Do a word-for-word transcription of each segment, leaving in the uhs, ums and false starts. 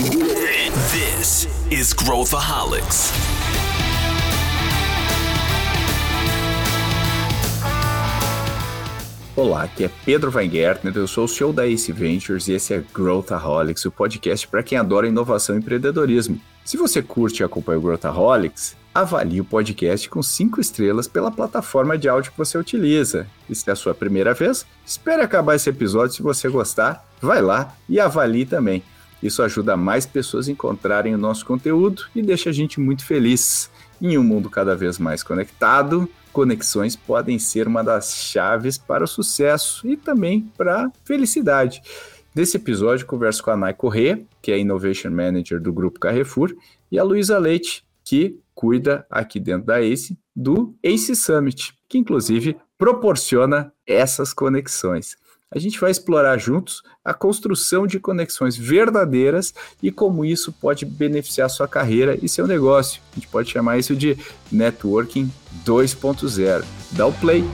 This is Growthaholics. Olá, aqui é Pedro Weingärtner, eu sou o C E O da Ace Ventures e esse é Growthaholics, o podcast para quem adora inovação e empreendedorismo. Se você curte e acompanha o Growthaholics, avalie o podcast com cinco estrelas pela plataforma de áudio que você utiliza. E se é a sua primeira vez, espere acabar esse episódio. Se você gostar, vai lá e avalie também. Isso ajuda mais pessoas a encontrarem o nosso conteúdo e deixa a gente muito feliz. Em um mundo cada vez mais conectado, conexões podem ser uma das chaves para o sucesso e também para a felicidade. Nesse episódio, converso com a Nay Corrêa, que é Innovation Manager do Grupo Carrefour, e a Luísa Leite, que cuida aqui dentro da Ace do Ace Summit, que inclusive proporciona essas conexões. A gente vai explorar juntos a construção de conexões verdadeiras e como isso pode beneficiar sua carreira e seu negócio. A gente pode chamar isso de Networking dois ponto zero. Dá o play!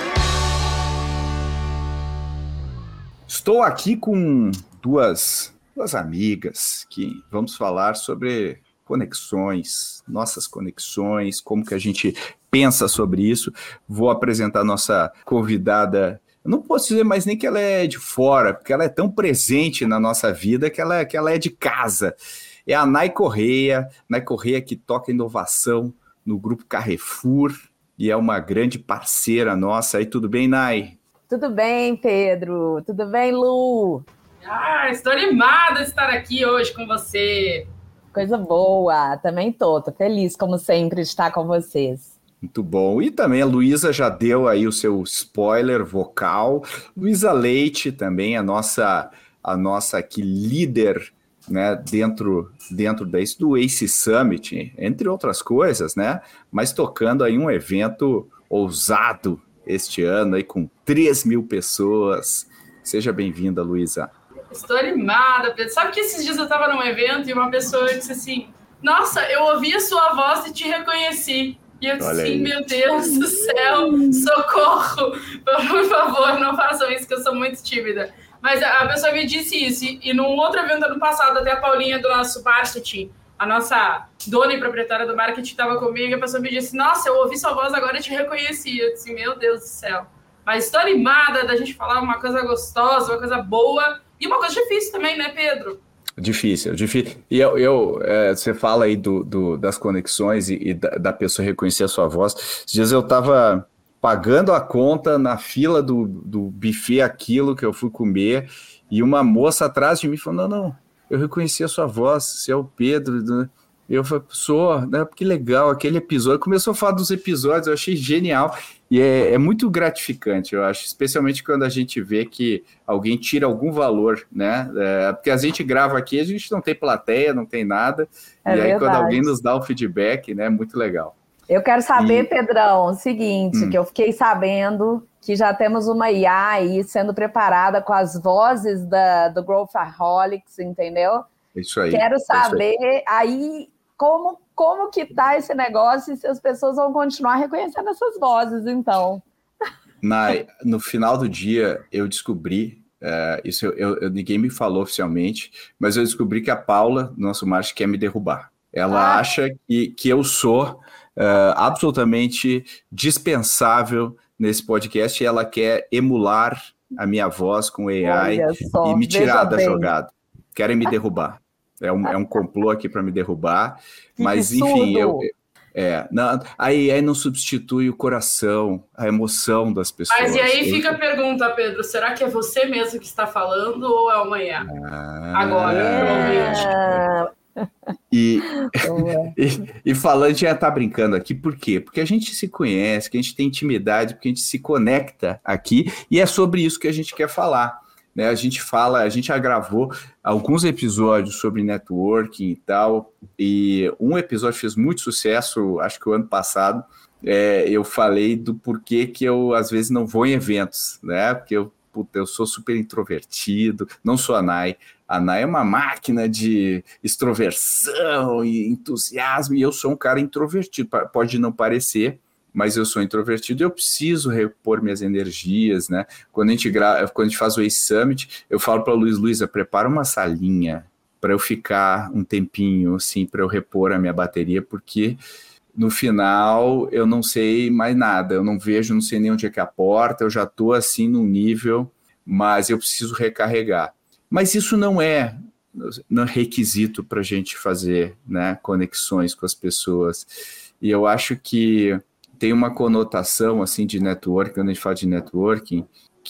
Estou aqui com duas, duas amigas que vamos falar sobre conexões, nossas conexões, como que a gente pensa sobre isso. Vou apresentar a nossa convidada. Eu não posso dizer mais nem que ela é de fora, porque ela é tão presente na nossa vida que ela, que ela é de casa. É a Nay Corrêa, Nay Corrêa que toca inovação no Grupo Carrefour e é uma grande parceira nossa. Aí, tudo bem, Nay? Tudo bem, Pedro? Tudo bem, Lu? Ah, estou animada de estar aqui hoje com você. Coisa boa, também tô, tô feliz, como sempre, de estar com vocês. Muito bom. E também a Luísa já deu aí o seu spoiler vocal. Luísa Leite também, a nossa, a nossa aqui líder, né, dentro, dentro desse, do Ace Summit, entre outras coisas, né? Mas tocando aí um evento ousado este ano aí com três mil pessoas. Seja bem-vinda, Luísa. Estou animada, Pedro. Sabe que esses dias eu estava num evento e uma pessoa disse assim, nossa, eu ouvi a sua voz e te reconheci. E eu disse assim, meu Deus do céu, socorro, por favor, não façam isso, que eu sou muito tímida. Mas a pessoa me disse isso, e, e num outro evento ano passado, até a Paulinha do nosso marketing, a nossa dona e proprietária do marketing estava comigo, e a pessoa me disse, nossa, eu ouvi sua voz agora e te reconheci. Eu disse, meu Deus do céu. Mas estou animada da gente falar uma coisa gostosa, uma coisa boa, e uma coisa difícil também, né, Pedro? Difícil, difícil. E eu, eu é, você fala aí do, do, das conexões e, e da, da pessoa reconhecer a sua voz. Esses dias eu estava pagando a conta na fila do, do buffet, aquilo que eu fui comer, e uma moça atrás de mim falou, não, não, eu reconheci a sua voz, você é o Pedro, né? Eu falei, sou, né? Que legal, aquele episódio. Começou a falar dos episódios, eu achei genial. E é, é muito gratificante, eu acho, especialmente quando a gente vê que alguém tira algum valor, né? É, porque a gente grava aqui, a gente não tem plateia, não tem nada. É e aí, verdade. Quando alguém nos dá o feedback, né? É muito legal. Eu quero saber, e... Pedrão, o seguinte, hum. que eu fiquei sabendo que já temos uma I A aí sendo preparada com as vozes da, do Growthaholics, entendeu? Isso aí. Quero saber aí, aí como, como que tá esse negócio e se as pessoas vão continuar reconhecendo essas vozes, então. Nay, no final do dia, eu descobri, uh, isso eu, eu, eu, ninguém me falou oficialmente, mas eu descobri que a Paula, nosso marketing, quer me derrubar. Ela ah. acha que, que eu sou uh, absolutamente dispensável nesse podcast e ela quer emular a minha voz com A I e me tirar da jogada. Querem me derrubar. É um, é um complô aqui para me derrubar, que mas que enfim, eu, é, não, aí, aí não substitui o coração, a emoção das pessoas. Mas e aí fica a pergunta, Pedro, será que é você mesmo que está falando ou é amanhã? Ah, agora, é... e, e, e falando, já tá brincando aqui, por quê? Porque a gente se conhece, que a gente tem intimidade, porque a gente se conecta aqui, e é sobre isso que a gente quer falar. Né, a gente fala, a gente já gravou alguns episódios sobre networking e tal, e um episódio fez muito sucesso, acho que o ano passado, é, eu falei do porquê que eu às vezes não vou em eventos, né, porque eu, puta, eu sou super introvertido, não sou a Nay, a Nay é uma máquina de extroversão e entusiasmo, e eu sou um cara introvertido, pode não parecer, mas eu sou introvertido e eu preciso repor minhas energias, né? Quando a gente, gra... Quando a gente faz o Ace Summit, eu falo para a Luísa, Luísa, prepara uma salinha para eu ficar um tempinho, assim, para eu repor a minha bateria, porque no final eu não sei mais nada, eu não vejo, não sei nem onde é que é a porta, eu já estou assim num nível, mas eu preciso recarregar. Mas isso não é, não é requisito para a gente fazer, né, conexões com as pessoas. E eu acho que tem uma conotação assim de networking, quando a gente fala de networking,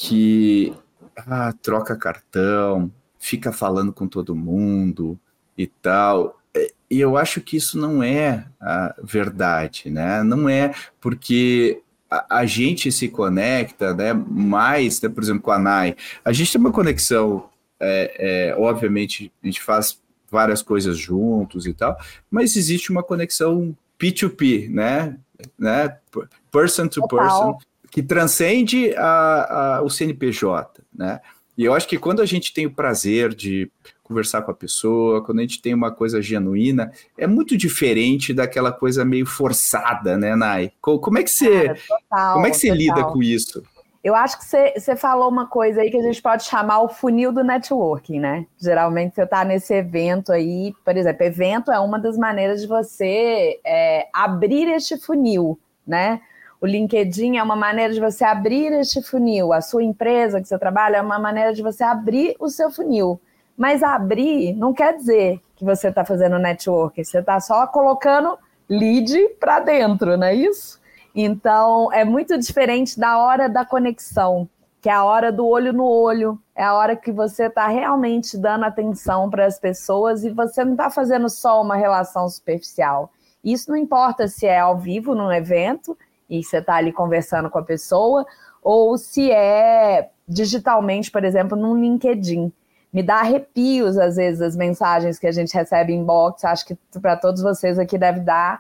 que ah, troca cartão, fica falando com todo mundo e tal. E eu acho que isso não é a verdade, né? Não é porque a, a gente se conecta, né, mais, né, por exemplo, com a Nai. A gente tem uma conexão, é, é, obviamente, a gente faz várias coisas juntos e tal, mas existe uma conexão P dois P, né? né? Person to person, que transcende a, a, o C N P J, né? E eu acho que quando a gente tem o prazer de conversar com a pessoa, quando a gente tem uma coisa genuína, é muito diferente daquela coisa meio forçada, né, Nai? Como é que você, Cara, total, como é que você lida com isso? Eu acho que você, você falou uma coisa aí que a gente pode chamar o funil do networking, né? Geralmente você está nesse evento aí, por exemplo, evento é uma das maneiras de você é, abrir este funil, né? O LinkedIn é uma maneira de você abrir este funil. A sua empresa que você trabalha é uma maneira de você abrir o seu funil. Mas abrir não quer dizer que você está fazendo networking. Você está só colocando lead para dentro, não é isso? Então, é muito diferente da hora da conexão, que é a hora do olho no olho. É a hora que você está realmente dando atenção para as pessoas e você não está fazendo só uma relação superficial. Isso não importa se é ao vivo num evento, e você está ali conversando com a pessoa, ou se é digitalmente, por exemplo, num LinkedIn. Me dá arrepios, às vezes, as mensagens que a gente recebe em inbox, acho que para todos vocês aqui deve dar,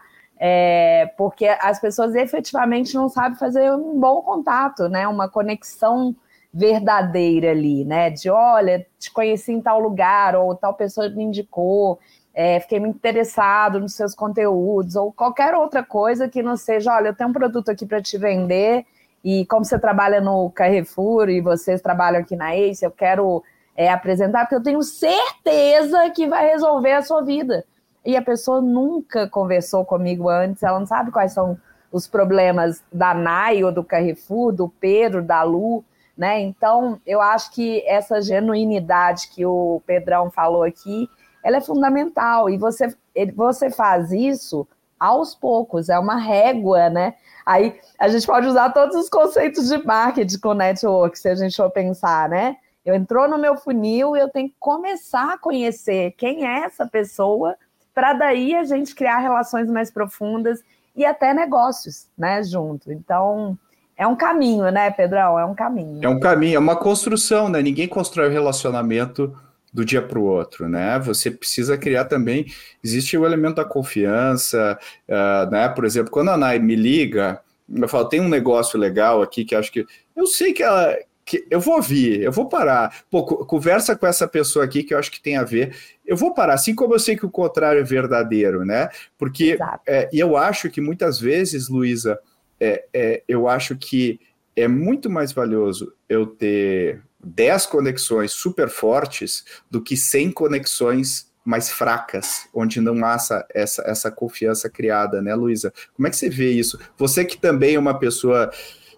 é, porque as pessoas efetivamente não sabem fazer um bom contato, né? Uma conexão verdadeira ali, né? De, olha, te conheci em tal lugar, ou tal pessoa me indicou, É, fiquei muito interessado nos seus conteúdos, ou qualquer outra coisa que não seja, olha, eu tenho um produto aqui para te vender, e como você trabalha no Carrefour e vocês trabalham aqui na Ace, eu quero é, apresentar, porque eu tenho certeza que vai resolver a sua vida. E a pessoa nunca conversou comigo antes, ela não sabe quais são os problemas da Nai ou do Carrefour, do Pedro, da Lu, né? Então, eu acho que essa genuinidade que o Pedrão falou aqui, ela é fundamental, e você, você faz isso aos poucos, é uma régua, né? Aí a gente pode usar todos os conceitos de marketing com network, se a gente for pensar, né? Eu entrou no meu funil, eu tenho que começar a conhecer quem é essa pessoa, para daí a gente criar relações mais profundas e até negócios, né, junto. Então, é um caminho, né, Pedrão? É um caminho. É um caminho, é uma construção, né? Ninguém constrói o relacionamento do dia para o outro, né? Você precisa criar também, existe o elemento da confiança, uh, né? Por exemplo, quando a Nai me liga, eu falo, tem um negócio legal aqui que acho que, eu sei que ela, que eu vou ouvir, eu vou parar, pô, conversa com essa pessoa aqui que eu acho que tem a ver, eu vou parar, assim como eu sei que o contrário é verdadeiro, né? Porque, é, e eu acho que muitas vezes, Luísa, é, é, eu acho que é muito mais valioso eu ter dez conexões super fortes do que cem conexões mais fracas, onde não há essa, essa, essa confiança criada, né, Luísa? Como é que você vê isso? Você que também é uma pessoa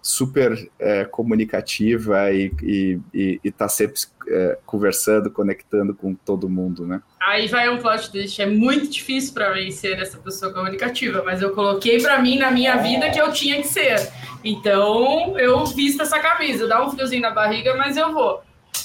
super é, comunicativa e está sempre é, conversando, conectando com todo mundo, né? Aí vai um plot twist, é muito difícil para mim ser essa pessoa comunicativa, mas eu coloquei para mim na minha vida que eu tinha que ser. Então, eu visto essa camisa, dá um friozinho na barriga, mas eu vou.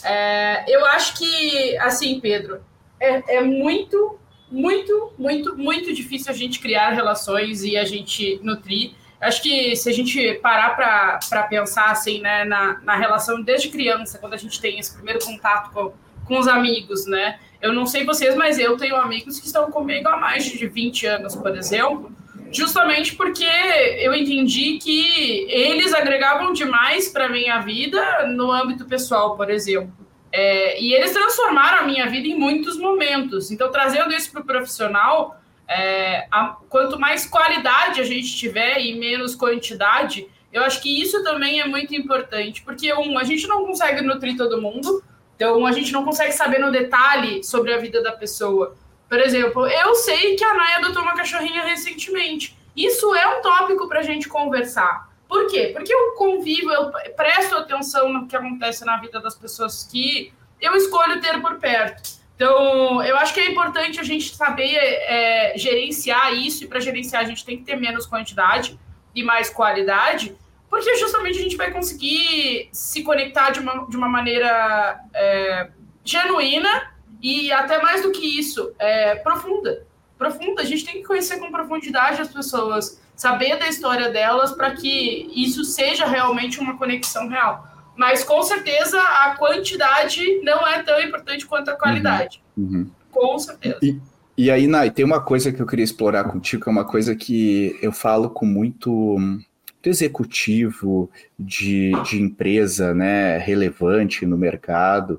É, eu acho que, assim, Pedro, é, é muito, muito, muito, muito difícil a gente criar relações e a gente nutrir. Acho que se a gente parar para pensar assim, né, na, na relação desde criança, quando a gente tem esse primeiro contato com, com os amigos, né? Eu não sei vocês, mas eu tenho amigos que estão comigo há mais de vinte anos, por exemplo, justamente porque eu entendi que eles agregavam demais para a minha vida no âmbito pessoal, por exemplo. É, e eles transformaram a minha vida em muitos momentos. Então, trazendo isso para o profissional, é, a, quanto mais qualidade a gente tiver e menos quantidade, eu acho que isso também é muito importante, porque um, a gente não consegue nutrir todo mundo, Então, a gente não consegue saber no detalhe sobre a vida da pessoa. Por exemplo, eu sei que a Nay adotou uma cachorrinha recentemente. Isso é um tópico para a gente conversar. Por quê? Porque eu convivo, eu presto atenção no que acontece na vida das pessoas que eu escolho ter por perto. Então, eu acho que é importante a gente saber é, gerenciar isso, e para gerenciar a gente tem que ter menos quantidade e mais qualidade, porque justamente a gente vai conseguir se conectar de uma, de uma maneira é, genuína e até mais do que isso, é, profunda. Profunda, a gente tem que conhecer com profundidade as pessoas, saber da história delas para que isso seja realmente uma conexão real. Mas, com certeza, a quantidade não é tão importante quanto a qualidade. Uhum, uhum. Com certeza. E, e aí, Nay, tem uma coisa que eu queria explorar contigo, que é uma coisa que eu falo com muito, muito executivo de, de empresa, né, relevante no mercado,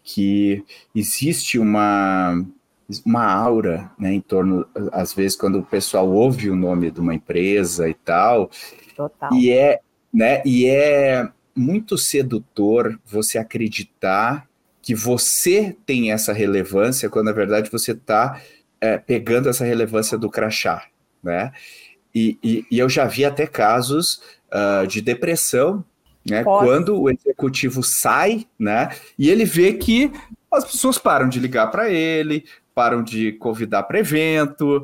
que existe uma, uma aura, né, em torno, às vezes, quando o pessoal ouve o nome de uma empresa e tal. Total. E é, né, e é muito sedutor você acreditar que você tem essa relevância, quando na verdade você está é, pegando essa relevância do crachá, né? E, e, e eu já vi até casos uh, de depressão, né? Quando o executivo sai, né? E ele vê que as pessoas param de ligar para ele, param de convidar para evento,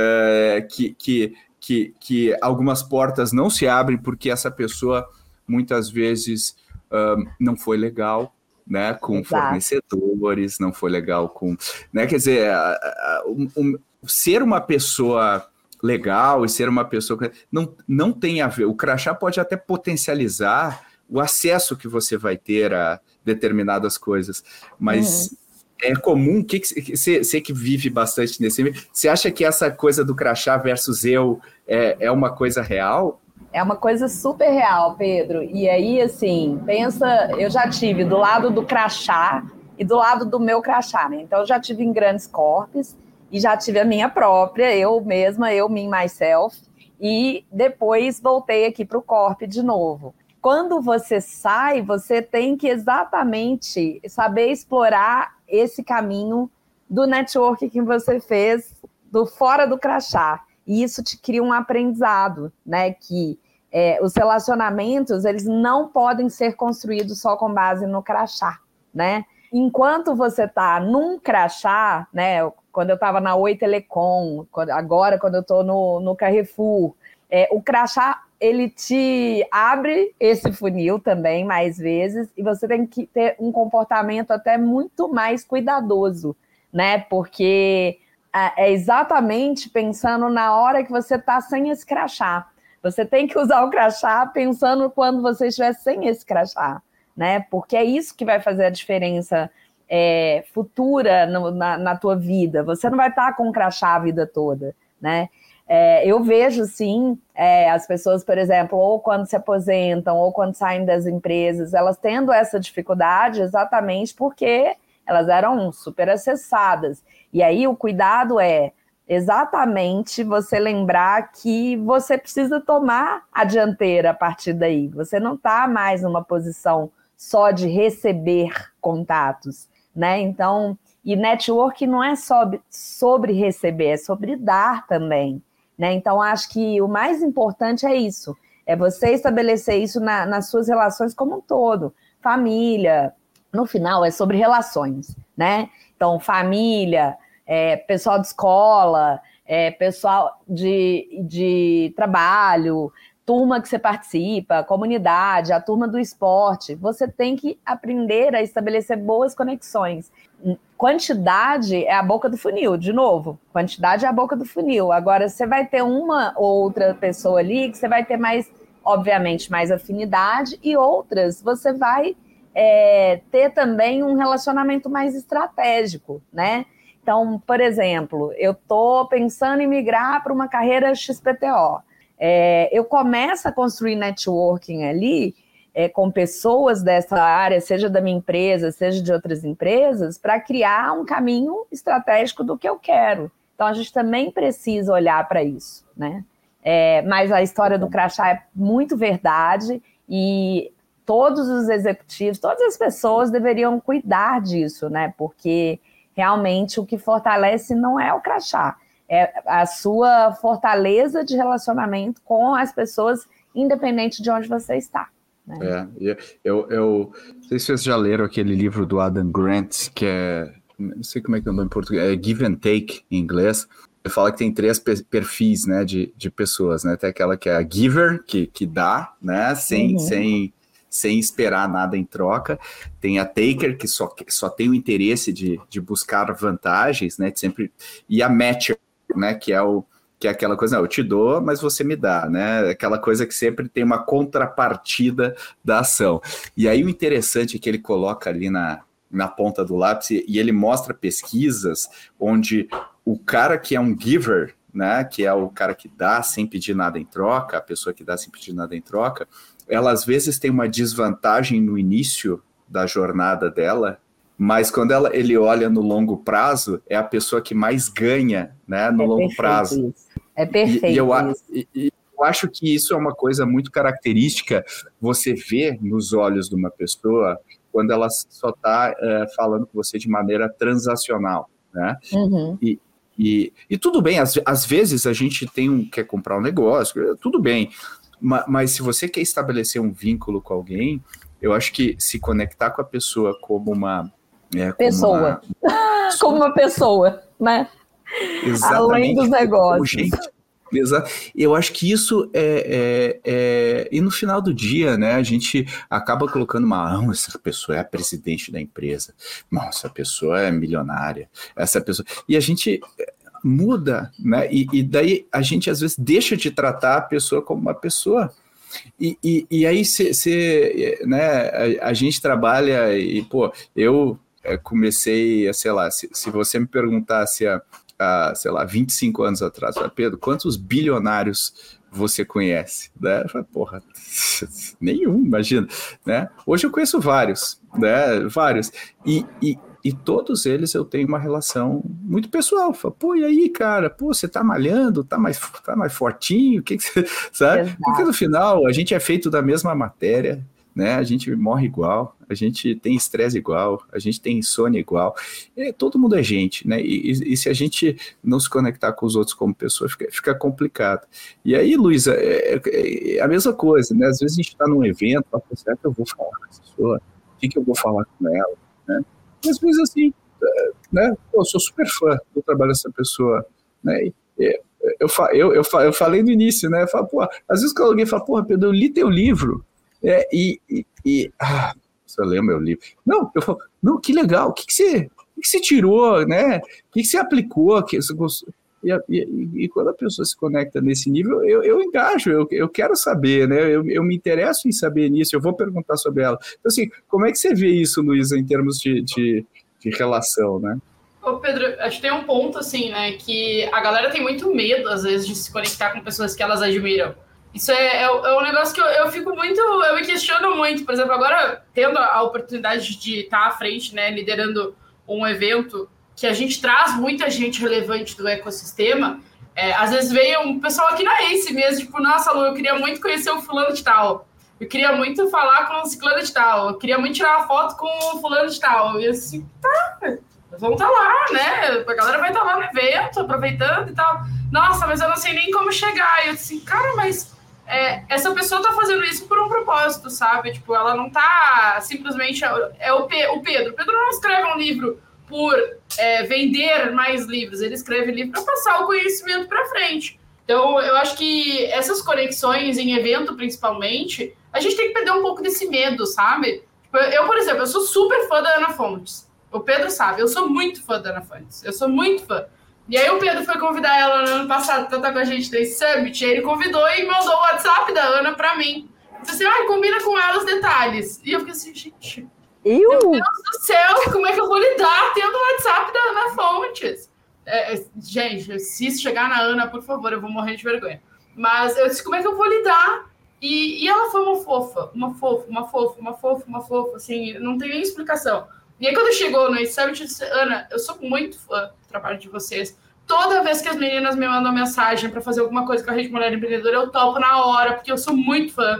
uh, que, que, que, que algumas portas não se abrem porque essa pessoa muitas vezes uh, não foi legal, né, com Exato. fornecedores, não foi legal com... Né, quer dizer, a, a, um, um, ser uma pessoa legal e ser uma pessoa... Não, não tem a ver... O crachá pode até potencializar o acesso que você vai ter a determinadas coisas, mas... Uhum. É comum, que que, você que vive bastante nesse... Você acha que essa coisa do crachá versus eu é, é uma coisa real? É uma coisa super real, Pedro. E aí, assim, pensa, eu já tive do lado do crachá e do lado do meu crachá, né? Então, eu já tive em grandes corpos e já tive a minha própria, eu mesma, eu, me, myself, e depois voltei aqui para o corp de novo. Quando você sai, você tem que exatamente saber explorar esse caminho do network que você fez do fora do crachá. E isso te cria um aprendizado, né? Que é, os relacionamentos, eles não podem ser construídos só com base no crachá, né? Enquanto você está num crachá, né? Quando eu estava na Oi Telecom, quando, agora quando eu estou no, no Carrefour, é, o crachá, ele te abre esse funil também, mais vezes, e você tem que ter um comportamento até muito mais cuidadoso, né? Porque... é exatamente pensando na hora que você está sem esse crachá. Você tem que usar o crachá pensando quando você estiver sem esse crachá, né? Porque é isso que vai fazer a diferença é, futura no, na, na tua vida. Você não vai estar com o crachá a vida toda, né? É, eu vejo, sim, é, as pessoas, por exemplo, ou quando se aposentam, ou quando saem das empresas, elas tendo essa dificuldade exatamente porque elas eram super acessadas. E aí o cuidado é exatamente você lembrar que você precisa tomar a dianteira a partir daí. Você não está mais numa posição só de receber contatos, né? Então, e network não é só sobre receber, é sobre dar também, né? Então, acho que o mais importante é isso, é você estabelecer isso na, nas suas relações como um todo. Família, no final, é sobre relações, né? Então, família... É, pessoal de escola, é, pessoal de, de trabalho, turma que você participa, comunidade, a turma do esporte, você tem que aprender a estabelecer boas conexões. Quantidade é a boca do funil, de novo, quantidade é a boca do funil. Agora, você vai ter uma ou outra pessoa ali que você vai ter mais, obviamente, mais afinidade, e outras você vai é, ter também um relacionamento mais estratégico, né? Então, por exemplo, eu estou pensando em migrar para uma carreira X P T O. É, eu começo a construir networking ali é, com pessoas dessa área, seja da minha empresa, seja de outras empresas, para criar um caminho estratégico do que eu quero. Então, a gente também precisa olhar para isso, né? É, mas a história do crachá é muito verdade e todos os executivos, todas as pessoas deveriam cuidar disso, né? Porque realmente o que fortalece não é o crachá, é a sua fortaleza de relacionamento com as pessoas, independente de onde você está. Né? É, eu, eu não sei se vocês já leram aquele livro do Adam Grant, que é, não sei como é que é o nome em português, é Give and Take em inglês. Ele fala que tem três perfis, né, de, de pessoas, né? Tem aquela que é a giver, que, que dá, né, sem, uhum. sem, sem esperar nada em troca. Tem a taker, que só, só tem o interesse de, de buscar vantagens, né, de sempre, e a matcher, né, que é o que é aquela coisa, não, eu te dou, mas você me dá, né? Aquela coisa que sempre tem uma contrapartida da ação. E aí o interessante é que ele coloca ali na, na ponta do lápis e ele mostra pesquisas onde o cara que é um giver, né, que é o cara que dá sem pedir nada em troca, a pessoa que dá sem pedir nada em troca, ela às vezes tem uma desvantagem no início da jornada dela, mas quando ela, ele olha no longo prazo, é a pessoa que mais ganha, né, no é longo prazo. Isso. É perfeito. E, e, eu, isso. E, e eu acho que isso é uma coisa muito característica, você vê nos olhos de uma pessoa quando ela só está é, falando com você de maneira transacional, né? Uhum. E, e, e tudo bem, às, às vezes a gente tem um, quer comprar um negócio, tudo bem, mas, mas se você quer estabelecer um vínculo com alguém, eu acho que se conectar com a pessoa como uma... É, como pessoa. Uma... como uma pessoa, né? Exatamente. Além dos negócios. Gente, exato. Eu acho que isso é, é, é... E no final do dia, né, a gente acaba colocando uma... Ah, essa pessoa é a presidente da empresa. Nossa, essa pessoa é milionária. Essa pessoa... E a gente muda, né? E, e daí a gente, às vezes, deixa de tratar a pessoa como uma pessoa. E, e, e aí, cê, cê, né, a, a gente trabalha e, pô, eu comecei, sei lá, se, se você me perguntasse há, há, sei lá, vinte e cinco anos atrás, Pedro, quantos bilionários você conhece? Né? Eu falei, porra, nenhum, imagina, né? Hoje eu conheço vários, né? Vários. E, e, e todos eles eu tenho uma relação muito pessoal. Falo, pô, e aí, cara? Pô, você tá malhando? Tá mais, tá mais fortinho? O que que você... Sabe? Exato. Porque no final a gente é feito da mesma matéria, né? A gente morre igual, a gente tem estresse igual, a gente tem insônia igual, e todo mundo é gente, né? E, e, e se a gente não se conectar com os outros como pessoa, fica, fica complicado. E aí, Luísa, é, é, é a mesma coisa, né? Às vezes a gente está num evento, fala, será que eu vou falar com essa pessoa? O que, que eu vou falar com ela? Né? E às vezes assim, né? Pô, eu sou super fã do trabalho dessa pessoa, né? E, é, eu, eu, eu, eu falei no início, né? Eu falo, pô, às vezes quando alguém fala, porra, Pedro, eu li teu livro. É, e, e, e ah, se eu ler meu livro, não, eu falo, não, que legal, o que, que, você, o que, que você tirou, né, o que, que você aplicou, que você e, e, e quando a pessoa se conecta nesse nível, eu, eu engajo, eu, eu quero saber, né, eu, eu me interesso em saber nisso, eu vou perguntar sobre ela. Então, assim, como é que você vê isso, Luísa, em termos de, de, de relação, né? Ô, Pedro, acho que tem um ponto, assim, né, que a galera tem muito medo, às vezes, de se conectar com pessoas que elas admiram. Isso é, é, é um negócio que eu, eu fico muito, eu me questiono muito. Por exemplo, agora, tendo a oportunidade de estar à frente, né, liderando um evento que a gente traz muita gente relevante do ecossistema, é, às vezes veio um pessoal aqui na Ace mesmo, tipo, nossa, Lu, eu queria muito conhecer o fulano de tal, eu queria muito falar com o ciclano de tal, eu queria muito tirar uma foto com o fulano de tal. E eu assim, tá, vamos estar lá, né, a galera vai estar lá no evento, aproveitando e tal. Nossa, mas eu não sei nem como chegar. E eu assim, cara, mas... É, essa pessoa tá fazendo isso por um propósito, sabe? Tipo, ela não tá simplesmente... É o, P, o Pedro. O Pedro não escreve um livro por é, vender mais livros. Ele escreve livro para passar o conhecimento para frente. Então, eu acho que essas conexões em evento, principalmente, a gente tem que perder um pouco desse medo, sabe? Tipo, eu, por exemplo, eu sou super fã da Ana Fontes. O Pedro sabe, eu sou muito fã da Ana Fontes. Eu sou muito fã. E aí o Pedro foi convidar ela no ano passado para estar com a gente nesse Summit, e ele convidou e mandou o WhatsApp da Ana para mim. Disse assim, ah, combina com ela os detalhes. E eu fiquei assim, gente, eu? meu Deus do céu, como é que eu vou lidar tendo o WhatsApp da Ana Fontes? É, gente, se isso chegar na Ana, por favor, eu vou morrer de vergonha. Mas eu disse, como é que eu vou lidar? E, e ela foi uma fofa, uma fofa, uma fofa, uma fofa, uma fofa, assim, não tem nem explicação. E aí, quando chegou no Summit, eu disse, Ana, eu sou muito fã do trabalho de vocês. Toda vez que as meninas me mandam mensagem para fazer alguma coisa com a Rede Mulher Empreendedora, eu topo na hora, porque eu sou muito fã.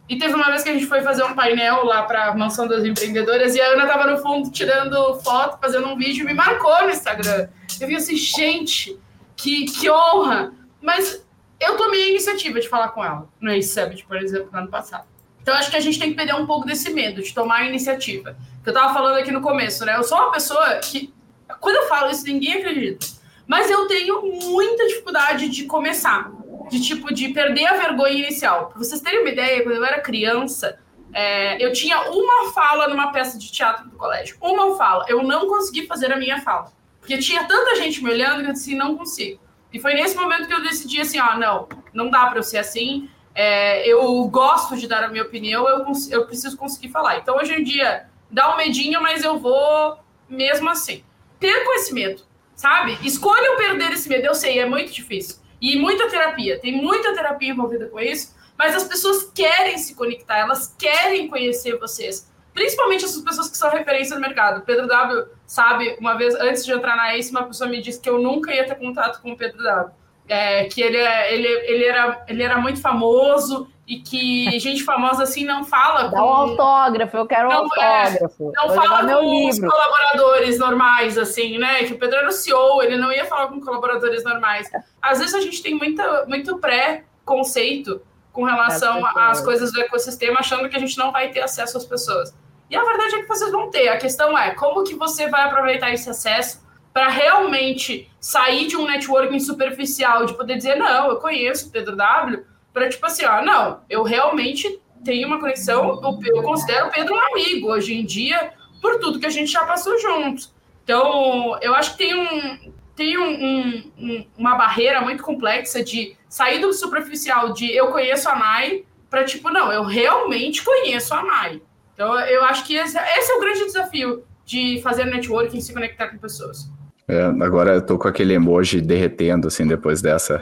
E teve uma vez que a gente foi fazer um painel lá para a Mansão das Empreendedoras e a Ana estava no fundo tirando foto, fazendo um vídeo e me marcou no Instagram. Eu vi assim, gente, que, que honra! Mas eu tomei a iniciativa de falar com ela no Ace Summit, por exemplo, no ano passado. Então, acho que a gente tem que perder um pouco desse medo de tomar a iniciativa. Que eu estava falando aqui no começo, né? Eu sou uma pessoa que, quando eu falo isso, ninguém acredita. Mas eu tenho muita dificuldade de começar. De tipo, de perder a vergonha inicial. Para vocês terem uma ideia, quando eu era criança, é, eu tinha uma fala numa peça de teatro do colégio. Uma fala. Eu não consegui fazer a minha fala. Porque tinha tanta gente me olhando que eu disse, não consigo. E foi nesse momento que eu decidi assim, ó, não, não dá para eu ser assim. É, eu gosto de dar a minha opinião, eu, eu preciso conseguir falar. Então, hoje em dia, dá um medinho, mas eu vou mesmo assim. Perco esse medo, sabe? Escolham perder esse medo. Eu sei, é muito difícil. E muita terapia, tem muita terapia envolvida com isso, mas as pessoas querem se conectar, elas querem conhecer vocês, principalmente essas pessoas que são referência no mercado. O Pedro W sabe, uma vez, antes de entrar na Ace, uma pessoa me disse que eu nunca ia ter contato com o Pedro W, é, que ele, ele, ele, era, ele era muito famoso e que gente famosa assim não fala com... Dá um autógrafo, eu quero um não, autógrafo. É, não fala com meu os livro. Colaboradores normais, assim, né? Que o Pedro era o C E O, ele não ia falar com colaboradores normais. Às vezes a gente tem muita, muito pré-conceito com relação às coisas do ecossistema, achando que a gente não vai ter acesso às pessoas. E a verdade é que vocês vão ter. A questão é como que você vai aproveitar esse acesso para realmente sair de um networking superficial, de poder dizer, não, eu conheço o Pedro W, para tipo assim, ó, não, eu realmente tenho uma conexão, eu, eu considero o Pedro um amigo hoje em dia, por tudo que a gente já passou juntos. Então, eu acho que tem, um, tem um, um, um, uma barreira muito complexa de sair do superficial de eu conheço a Nai, para tipo, não, eu realmente conheço a Nai. Então, eu acho que esse, esse é o grande desafio de fazer networking e se conectar com pessoas. É, agora eu tô com aquele emoji derretendo, assim, depois dessa...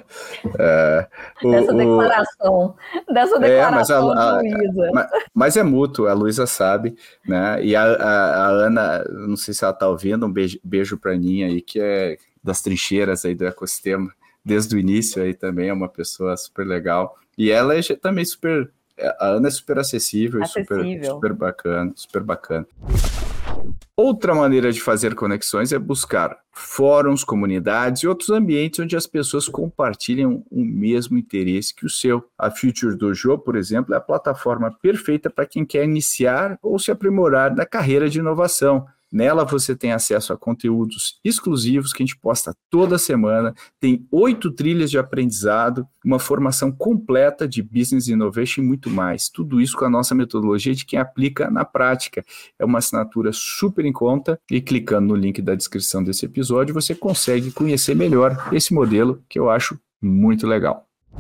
É, o, dessa declaração, o, dessa declaração é, mas, a, a, de Luísa. Mas, mas é mútuo, a Luísa sabe, né? E a, a, a Ana, não sei se ela tá ouvindo, um beijo, beijo pra Aninha aí, que é das trincheiras aí do ecossistema, desde o início aí também, é uma pessoa super legal. E ela é também super... A Ana é super acessível, acessível. Super, super bacana, super bacana. Outra maneira de fazer conexões é buscar fóruns, comunidades e outros ambientes onde as pessoas compartilham o mesmo interesse que o seu. A Future Dojo, por exemplo, é a plataforma perfeita para quem quer iniciar ou se aprimorar na carreira de inovação. Nela você tem acesso a conteúdos exclusivos que a gente posta toda semana, tem oito trilhas de aprendizado, uma formação completa de Business Innovation e muito mais. Tudo isso com a nossa metodologia de quem aplica na prática. É uma assinatura super em conta e clicando no link da descrição desse episódio você consegue conhecer melhor esse modelo que eu acho muito legal.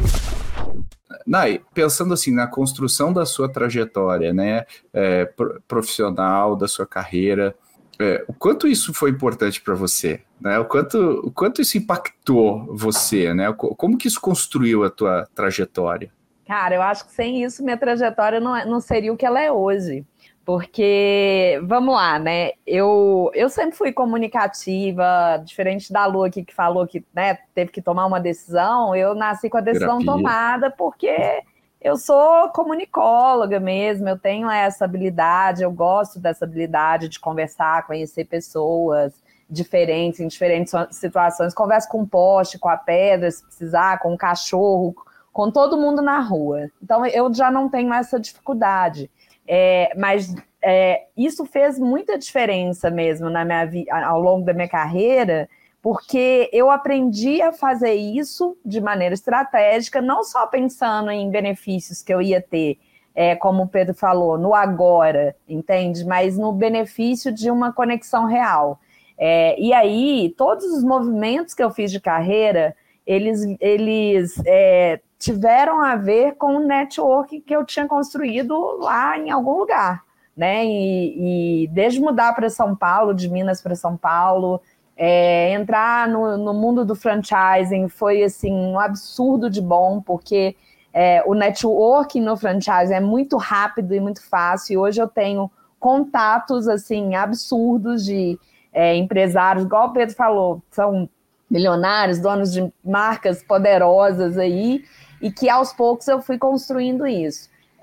Nai, pensando assim na construção da sua trajetória, né, é, profissional, da sua carreira, É, o quanto isso foi importante para você, né? O quanto, o quanto isso impactou você, né? Como que isso construiu a tua trajetória? Cara, eu acho que sem isso minha trajetória não, não seria o que ela é hoje. Porque, vamos lá, né? Eu, eu sempre fui comunicativa, diferente da Lu aqui que falou que, né, teve que tomar uma decisão, eu nasci com a decisão Terapia. tomada porque... Eu sou comunicóloga mesmo, eu tenho essa habilidade, eu gosto dessa habilidade de conversar, conhecer pessoas diferentes, em diferentes situações. Converso com o poste, com a pedra, se precisar, com o cachorro, com todo mundo na rua. Então, eu já não tenho essa dificuldade. É, mas é, isso fez muita diferença mesmo na minha vi- ao longo da minha carreira, porque eu aprendi a fazer isso de maneira estratégica, não só pensando em benefícios que eu ia ter, é, como o Pedro falou, no agora, entende? Mas no benefício de uma conexão real. É, e aí, todos os movimentos que eu fiz de carreira, eles, eles é, tiveram a ver com o network que eu tinha construído lá em algum lugar, né? E, e desde mudar para São Paulo, de Minas para São Paulo... É, entrar no, no mundo do franchising foi assim, um absurdo de bom, porque é, o networking no franchising é muito rápido e muito fácil, e hoje eu tenho contatos assim, absurdos de é, empresários, igual o Pedro falou, são milionários, donos de marcas poderosas aí, e que aos poucos eu fui construindo isso.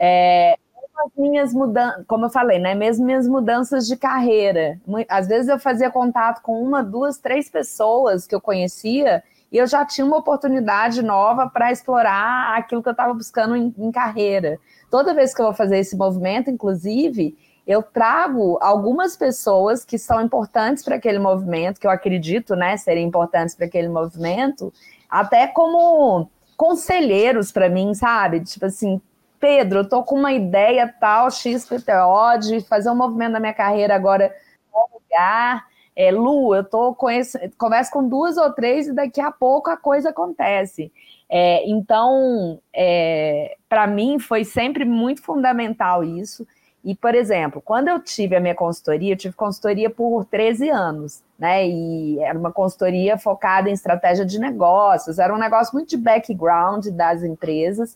É, as minhas mudanças, como eu falei, né? Mesmo minhas mudanças de carreira. Às vezes eu fazia contato com uma, duas, três pessoas que eu conhecia e eu já tinha uma oportunidade nova para explorar aquilo que eu estava buscando em, em carreira. Toda vez que eu vou fazer esse movimento, inclusive, eu trago algumas pessoas que são importantes para aquele movimento, que eu acredito, né, serem importantes para aquele movimento, até como conselheiros para mim, sabe? Tipo assim, Pedro, eu tô com uma ideia tal, X P T O, de fazer um movimento na minha carreira agora no lugar. É, Lu, eu tô conheço, converso com duas ou três e daqui a pouco a coisa acontece. É, então, é, para mim foi sempre muito fundamental isso. E, por exemplo, quando eu tive a minha consultoria, eu tive consultoria por treze anos, né? E era uma consultoria focada em estratégia de negócios, era um negócio muito de background das empresas.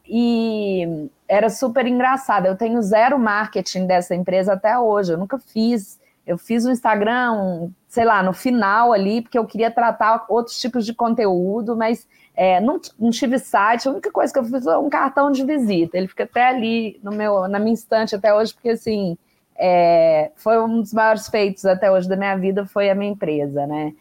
E era super engraçado. Eu tenho zero marketing dessa empresa até hoje. Eu nunca fiz. Eu fiz o Instagram, sei lá, no final ali, porque eu queria tratar outros tipos de conteúdo, mas é, não, não tive site. A única coisa que eu fiz foi um cartão de visita. Ele fica até ali no meu, na minha estante até hoje, porque assim, é, foi um dos maiores feitos até hoje da minha vida, foi a minha empresa, né?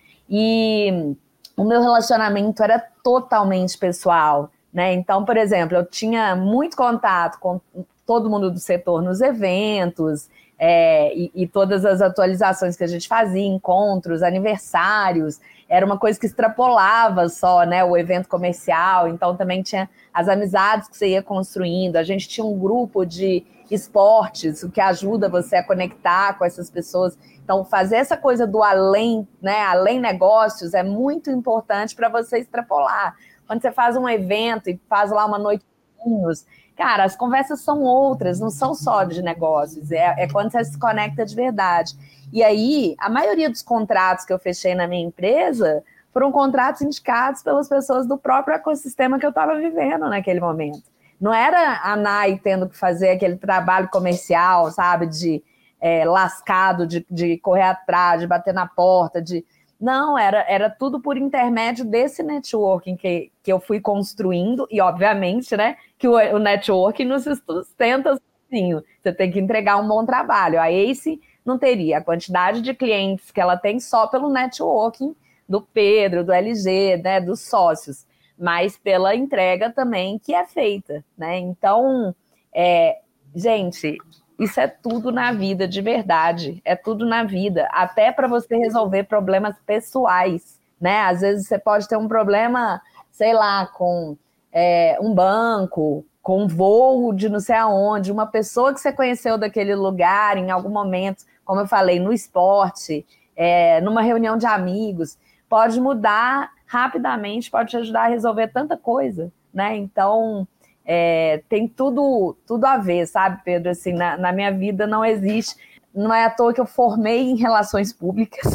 E o meu relacionamento era totalmente pessoal, né? Então, por exemplo, eu tinha muito contato com todo mundo do setor nos eventos, é, e, e todas as atualizações que a gente fazia, encontros, aniversários, era uma coisa que extrapolava só, né, o evento comercial. Então também tinha as amizades que você ia construindo, a gente tinha um grupo de esportes, o que ajuda você a conectar com essas pessoas. Então fazer essa coisa do além, né, além negócios é muito importante para você extrapolar. Quando você faz um evento e faz lá uma noite de vinhos, cara, as conversas são outras, não são só de negócios, é, é quando você se conecta de verdade. E aí, a maioria dos contratos que eu fechei na minha empresa foram contratos indicados pelas pessoas do próprio ecossistema que eu estava vivendo naquele momento. Não era a Nai tendo que fazer aquele trabalho comercial, sabe, de é, lascado, de, de correr atrás, de bater na porta, de... Não, era, era tudo por intermédio desse networking que, que eu fui construindo, e obviamente, né, que o, o networking não se sustenta sozinho, você tem que entregar um bom trabalho. A Ace não teria a quantidade de clientes que ela tem só pelo networking do Pedro, do L G, né, dos sócios, mas pela entrega também que é feita, né? Então, é, gente... Isso é tudo na vida, de verdade. É tudo na vida. Até para você resolver problemas pessoais, né? Às vezes você pode ter um problema, sei lá, com é, um banco, com um voo de não sei aonde, uma pessoa que você conheceu daquele lugar em algum momento, como eu falei, no esporte, é, numa reunião de amigos, pode mudar rapidamente, pode te ajudar a resolver tanta coisa, né? Então... É, tem tudo, tudo a ver, sabe, Pedro? Assim, na, na minha vida não existe, não é à toa que eu formei em relações públicas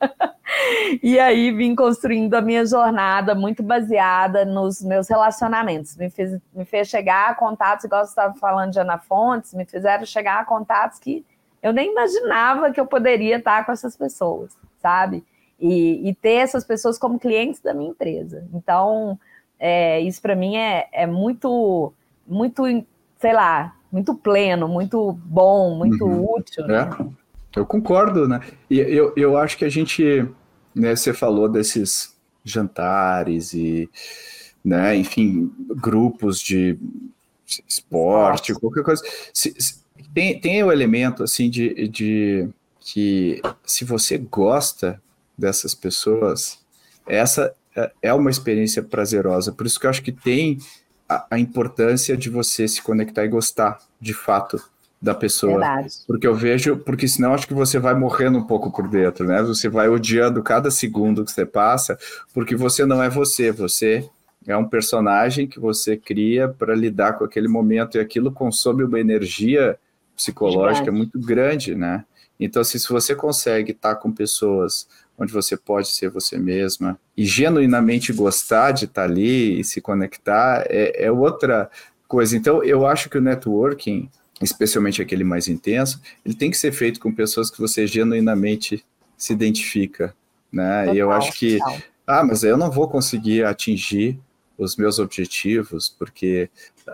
e aí vim construindo a minha jornada muito baseada nos meus relacionamentos. Me fez, me fez chegar a contatos, igual você estava falando de Ana Fontes, me fizeram chegar a contatos que eu nem imaginava que eu poderia estar com essas pessoas, sabe? E, e ter essas pessoas como clientes da minha empresa. Então... É, isso para mim é, é muito, muito, sei lá, muito pleno, muito bom, muito uhum. útil. Né? É, eu concordo, né? E eu, eu acho que a gente, né, você falou desses jantares e, né, enfim, grupos de esporte, Nossa. qualquer coisa. Se, se, tem, tem o elemento, assim, de, de que se você gosta dessas pessoas, essa... é uma experiência prazerosa, por isso que eu acho que tem a, a importância de você se conectar e gostar, de fato, da pessoa. Verdade. Porque eu vejo, porque senão acho que você vai morrendo um pouco por dentro, né? Você vai odiando cada segundo que você passa, porque você não é você, você é um personagem que você cria para lidar com aquele momento, e aquilo consome uma energia psicológica Verdade. muito grande, né? Então, assim, se você consegue estar com pessoas onde você pode ser você mesma e genuinamente gostar de estar ali e se conectar, é, é outra coisa. Então, eu acho que o networking, especialmente aquele mais intenso, ele tem que ser feito com pessoas que você genuinamente se identifica, né? Total, e eu acho que, total. ah, mas eu não vou conseguir atingir os meus objetivos, porque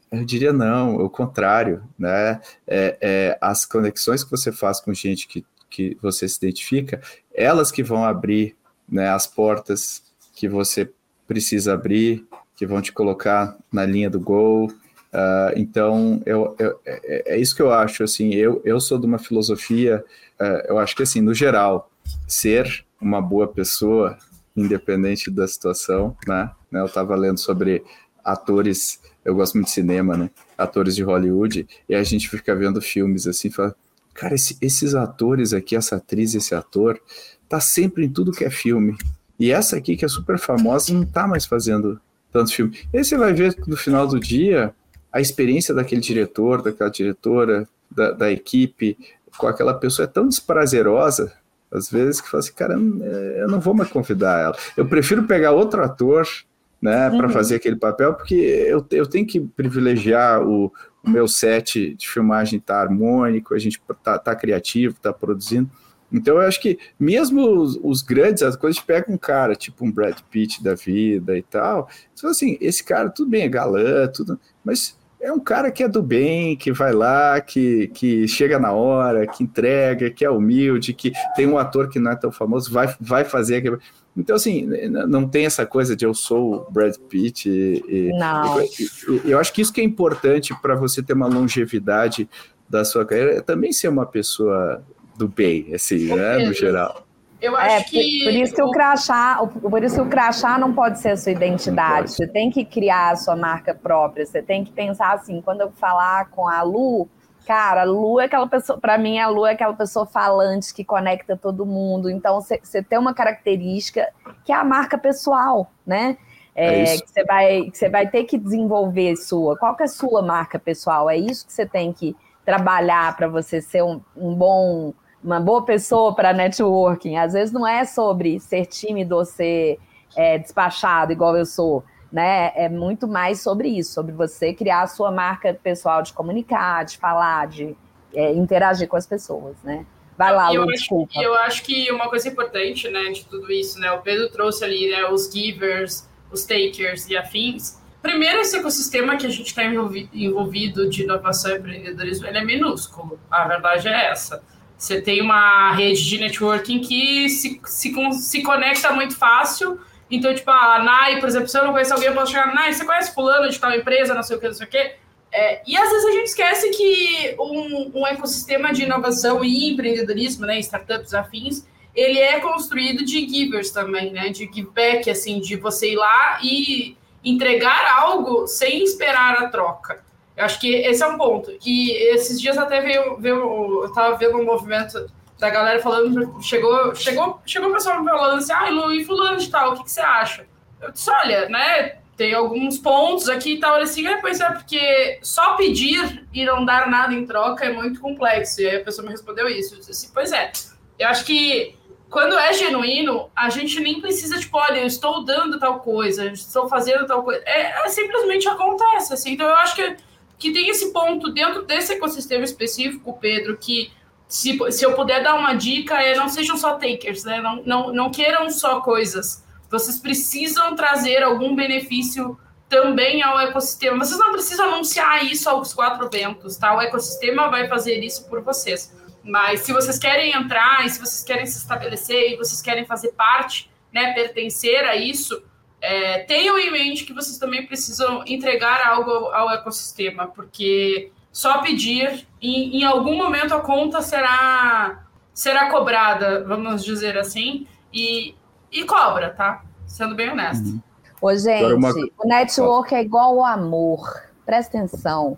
Eu diria não, o contrário, né? É, é, as conexões que você faz com gente que, que você se identifica, elas que vão abrir, né, as portas que você precisa abrir, que vão te colocar na linha do gol. Uh, então, eu, eu, é, é isso que eu acho, assim, eu, eu sou de uma filosofia, uh, eu acho que, assim, no geral, ser uma boa pessoa, independente da situação, né? Eu estava lendo sobre atores, eu gosto muito de cinema, né? Atores de Hollywood, e a gente fica vendo filmes assim, fala, cara, esse, esses atores aqui, essa atriz, esse ator, tá sempre em tudo que é filme. E essa aqui, que é super famosa, não tá mais fazendo tantos filmes. E aí você vai ver no final do dia a experiência daquele diretor, daquela diretora, da, da equipe, com aquela pessoa é tão desprazerosa, às vezes, que fala assim, cara, eu não vou mais convidar ela. Eu prefiro pegar outro ator, né, para uhum. fazer aquele papel, porque eu, eu tenho que privilegiar o, o meu set de filmagem tá harmônico, a gente tá, tá criativo, tá produzindo. Então eu acho que mesmo os, os grandes, as coisas pegam um cara, tipo um Brad Pitt da vida e tal, então assim, esse cara tudo bem, é galã, tudo, mas é um cara que é do bem, que vai lá, que, que chega na hora, que entrega, que é humilde, que tem um ator que não é tão famoso, vai, vai fazer aquele... Então, assim, não tem essa coisa de eu sou o Brad Pitt. E, e, não. E, e, eu acho que isso que é importante para você ter uma longevidade da sua carreira, é também ser uma pessoa do bem, assim, né, no geral. Eu acho é, que... Por isso que o crachá, por isso que o crachá não pode ser a sua identidade. Você tem que criar a sua marca própria. Você tem que pensar assim, quando eu falar com a Lu... Cara, a Lu é aquela pessoa, para mim, a Lu é aquela pessoa falante que conecta todo mundo. Então, você tem uma característica que é a marca pessoal, né? É, é que você vai, que você vai ter que desenvolver sua. Qual que é a sua marca pessoal? É isso que você tem que trabalhar para você ser um, um bom, uma boa pessoa para networking. Às vezes não é sobre ser tímido ou ser é, despachado, igual eu sou. Né? É muito mais sobre isso, sobre você criar a sua marca pessoal de comunicar, de falar, de é, interagir com as pessoas, né? Vai lá, Lu, desculpa. E eu acho que uma coisa importante, né, de tudo isso, né, o Pedro trouxe ali, né, os givers, os takers e afins. Primeiro, esse ecossistema que a gente está envolvido de inovação e empreendedorismo, ele é minúsculo, a verdade é essa. Você tem uma rede de networking que se, se, se conecta muito fácil. Então, tipo, a Nai, por exemplo, se eu não conheço alguém, eu posso chegar, Nai, você conhece fulano de tal empresa, não sei o que, não sei o que. É, e às vezes a gente esquece que um, um ecossistema de inovação e empreendedorismo, né, startups afins, ele é construído de givers também, né, de give back, assim, de você ir lá e entregar algo sem esperar a troca. Eu acho que esse é um ponto. E esses dias até veio, veio eu tava vendo um movimento da galera falando, chegou, chegou, chegou o pessoal me falando assim, ah, Lu, e fulano de tal, o que, que você acha? Eu disse, olha, né, tem alguns pontos aqui e tal, assim, é, pois é, porque só pedir e não dar nada em troca é muito complexo, e aí a pessoa me respondeu isso, eu disse assim, pois é, eu acho que quando é genuíno, a gente nem precisa, tipo, olha, eu estou dando tal coisa, eu estou fazendo tal coisa, é, é simplesmente acontece, assim, então eu acho que, que tem esse ponto dentro desse ecossistema específico, Pedro, que Se, se eu puder dar uma dica, é não sejam só takers, né? Não, não, não queiram só coisas. Vocês precisam trazer algum benefício também ao ecossistema. Vocês não precisam anunciar isso aos quatro ventos, tá? O ecossistema vai fazer isso por vocês. Mas se vocês querem entrar, e se vocês querem se estabelecer, e vocês querem fazer parte, né, pertencer a isso, é, tenham em mente que vocês também precisam entregar algo ao, ao ecossistema, porque... só pedir, e em algum momento a conta será, será cobrada, vamos dizer assim, e, e cobra, tá? Sendo bem honesto. Uhum. Ô, gente, uma... o network é igual ao amor. Presta atenção.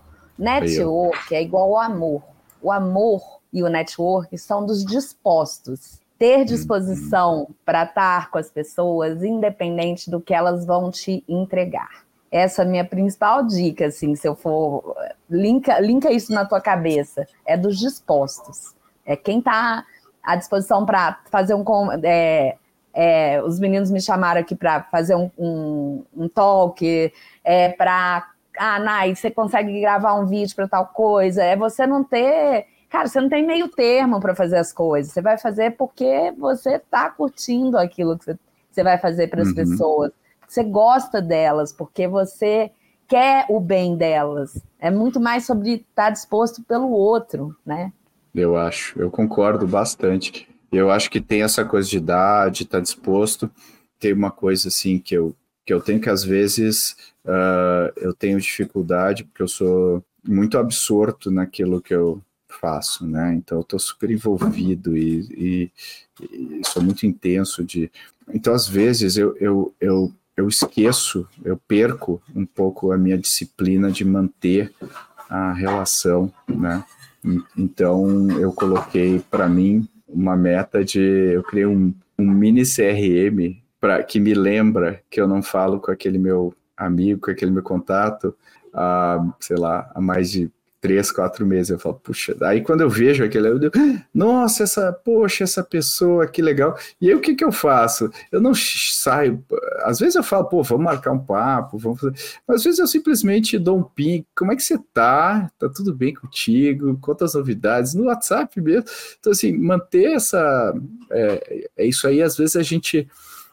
Network é igual ao amor. O amor e o network são dos dispostos. Ter disposição uhum. para estar com as pessoas, independente do que elas vão te entregar. Essa é a minha principal dica, assim, se eu for... Linka, linka isso na tua cabeça. É dos dispostos. É quem está à disposição para fazer um... É, é, os meninos me chamaram aqui para fazer um, um, um talk, é, para... Ah, Nai, você consegue gravar um vídeo para tal coisa? É você não ter... Cara, você não tem meio termo para fazer as coisas. Você vai fazer porque você está curtindo aquilo que você, você vai fazer para as uhum. pessoas. Você gosta delas, porque você quer o bem delas. É muito mais sobre estar disposto pelo outro, né? Eu acho, eu concordo bastante. Eu acho que tem essa coisa de dar, de estar disposto. Tem uma coisa assim que eu, que eu tenho que às vezes uh, eu tenho dificuldade porque eu sou muito absorto naquilo que eu faço, né? Então eu estou super envolvido e, e, e sou muito intenso de. Então às vezes eu, eu, eu, eu esqueço, eu perco um pouco a minha disciplina de manter a relação, né? Então eu coloquei para mim uma meta de, eu criei um, um mini C R M para que me lembra que eu não falo com aquele meu amigo, com aquele meu contato há, sei lá, há mais de três, quatro meses. Eu falo, puxa, aí quando eu vejo aquele, eu digo, nossa, essa, poxa, essa pessoa, que legal. E aí o que que eu faço? Eu não saio, às vezes eu falo, pô, vamos marcar um papo, vamos fazer, mas às vezes eu simplesmente dou um ping, como é que você tá? Tá tudo bem contigo? Quantas novidades? No WhatsApp mesmo. Então assim, manter essa, é, é isso aí, às vezes a gente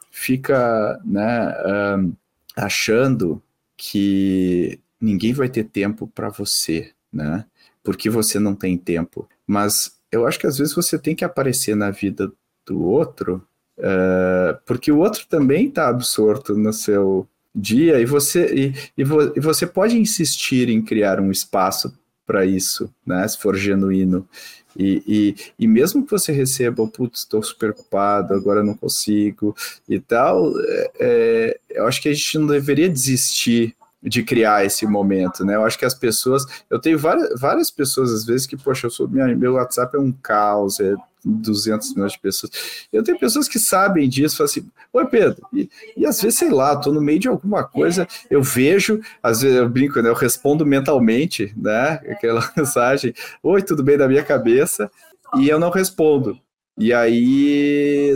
fica, né, um, achando que ninguém vai ter tempo para você, né? Porque você não tem tempo. Mas eu acho que às vezes você tem que aparecer na vida do outro, uh, porque o outro também está absorto no seu dia e você, e, e, vo, e você pode insistir em criar um espaço para isso, né? Se for genuíno. E, e, e mesmo que você receba, putz, estou super ocupado, agora não consigo e tal, é, é, eu acho que a gente não deveria desistir de criar esse momento, né? Eu acho que as pessoas, eu tenho várias, várias pessoas às vezes que, poxa, eu sou, minha, meu WhatsApp é um caos, é duzentos milhões de pessoas. Eu tenho pessoas que sabem disso, falam assim, oi Pedro, e, e às vezes, sei lá, tô no meio de alguma coisa, eu vejo, às vezes eu brinco, né? Eu respondo mentalmente, né? Aquela mensagem, oi, tudo bem, da minha cabeça, e eu não respondo. E aí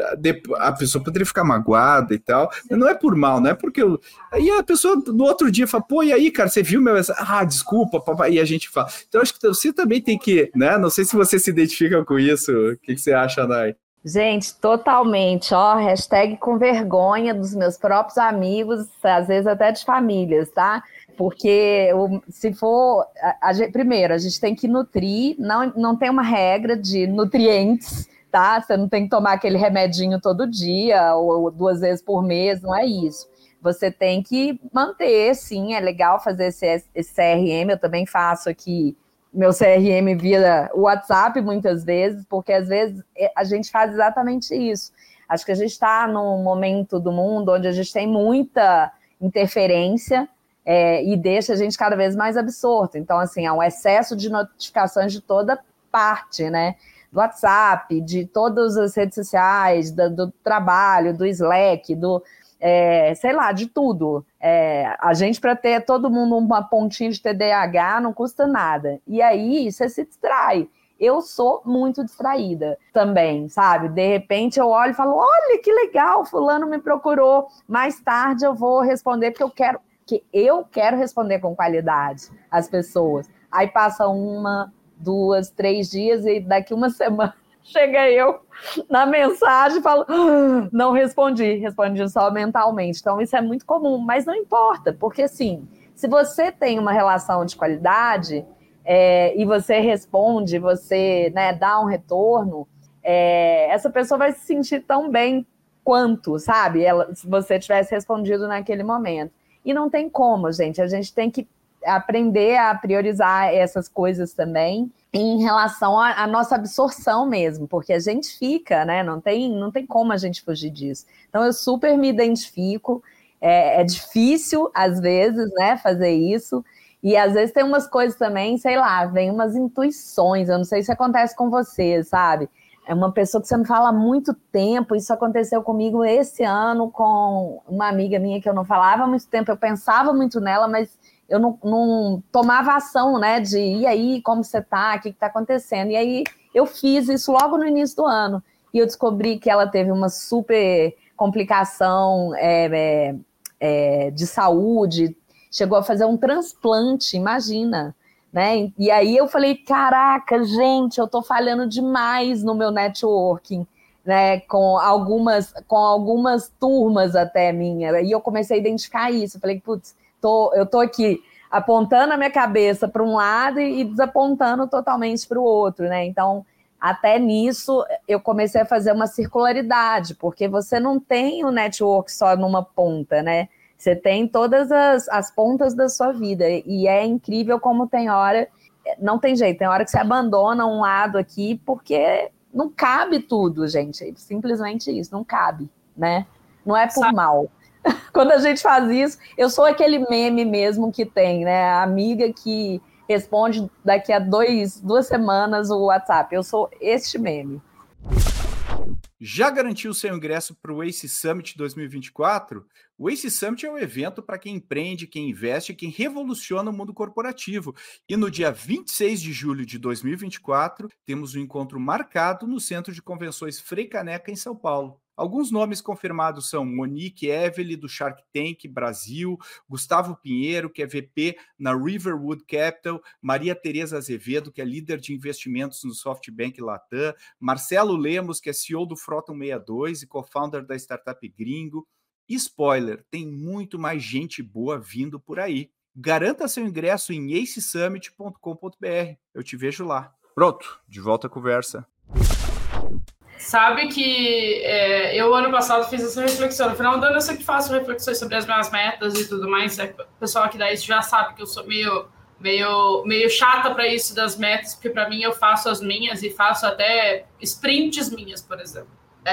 a pessoa poderia ficar magoada e tal, mas não é por mal, não é porque eu... Aí a pessoa no outro dia fala, pô, e aí, cara, você viu meu... Ah, desculpa, papai, e a gente fala. Então acho que você também tem que, né, não sei se você se identifica com isso, o que, que você acha, Nay? Gente, totalmente, ó, hashtag com vergonha dos meus próprios amigos, às vezes até de famílias, tá? Porque se for, a, a, primeiro, a gente tem que nutrir, não, não tem uma regra de nutrientes, tá? Você não tem que tomar aquele remedinho todo dia ou, ou duas vezes por mês, não é isso. Você tem que manter, sim, é legal fazer esse, esse C R M, eu também faço aqui meu C R M via WhatsApp muitas vezes, porque às vezes a gente faz exatamente isso. Acho que a gente está num momento do mundo onde a gente tem muita interferência, É, e deixa a gente cada vez mais absorto. Então, assim, há um excesso de notificações de toda parte, né? Do WhatsApp, de todas as redes sociais, do, do trabalho, do Slack, do, é, sei lá, de tudo. É, a gente, para ter todo mundo uma pontinha de T D A H, não custa nada. E aí, você se distrai. Eu sou muito distraída também, sabe? De repente, eu olho e falo, olha, que legal, fulano me procurou. Mais tarde eu vou responder, porque eu quero... que eu quero responder com qualidade às pessoas. Aí passa uma, duas, três dias e daqui uma semana chega eu na mensagem e falo, ah, não respondi, respondi só mentalmente. Então isso é muito comum, mas não importa, porque assim, se você tem uma relação de qualidade é, e você responde, você, né, dá um retorno, é, essa pessoa vai se sentir tão bem quanto, sabe? Ela, se você tivesse respondido naquele momento. E não tem como, gente. A gente tem que aprender a priorizar essas coisas também em relação à, à nossa absorção mesmo, porque a gente fica, né? Não tem, não tem como a gente fugir disso. Então, eu super me identifico. É, é difícil, às vezes, né, fazer isso. E, às vezes, tem umas coisas também, sei lá, vem umas intuições. Eu não sei se acontece com você, sabe? É uma pessoa que você me fala há muito tempo. Isso aconteceu comigo esse ano com uma amiga minha que eu não falava há muito tempo. Eu pensava muito nela, mas eu não, não tomava ação, né? De, e aí, como você tá? O que que tá acontecendo? E aí, eu fiz isso logo no início do ano. E eu descobri que ela teve uma super complicação é, é, é, de saúde. Chegou a fazer um transplante, imagina. Né? E aí eu falei, caraca, gente, eu tô falhando demais no meu networking, né? Com algumas, com algumas turmas até minha. E eu comecei a identificar isso. Eu falei, putz, tô, eu tô aqui apontando a minha cabeça para um lado e desapontando totalmente para o outro, né? Então, até nisso, eu comecei a fazer uma circularidade, porque você não tem o network só numa ponta, né? Você tem todas as, as pontas da sua vida, e é incrível como tem hora, não tem jeito, tem hora que você abandona um lado aqui, porque não cabe tudo, gente, simplesmente isso, não cabe, né? Não é por mal. Quando a gente faz isso, eu sou aquele meme mesmo que tem, né? A amiga que responde daqui a dois, duas semanas o WhatsApp. Eu sou este meme. Já garantiu seu ingresso para o Ace Summit dois mil e vinte e quatro? O Ace Summit é um evento para quem empreende, quem investe, quem revoluciona o mundo corporativo. E no dia vinte e seis de julho de dois mil e vinte e quatro, temos um encontro marcado no Centro de Convenções Frei Caneca, em São Paulo. Alguns nomes confirmados são Monique Evely, do Shark Tank Brasil, Gustavo Pinheiro, que é V P na Riverwood Capital, Maria Tereza Azevedo, que é líder de investimentos no SoftBank Latam, Marcelo Lemos, que é C E O do Frota cento e sessenta e dois e co-founder da startup Gringo. E spoiler, tem muito mais gente boa vindo por aí. Garanta seu ingresso em ace summit ponto com ponto b r. Eu te vejo lá. Pronto, de volta à conversa. Sabe que é, eu, ano passado, fiz essa reflexão. No final do ano, eu sempre faço reflexões sobre as minhas metas e tudo mais. O pessoal aqui da Ace já sabe que eu sou meio, meio, meio chata para isso das metas, porque para mim eu faço as minhas e faço até sprints minhas, por exemplo.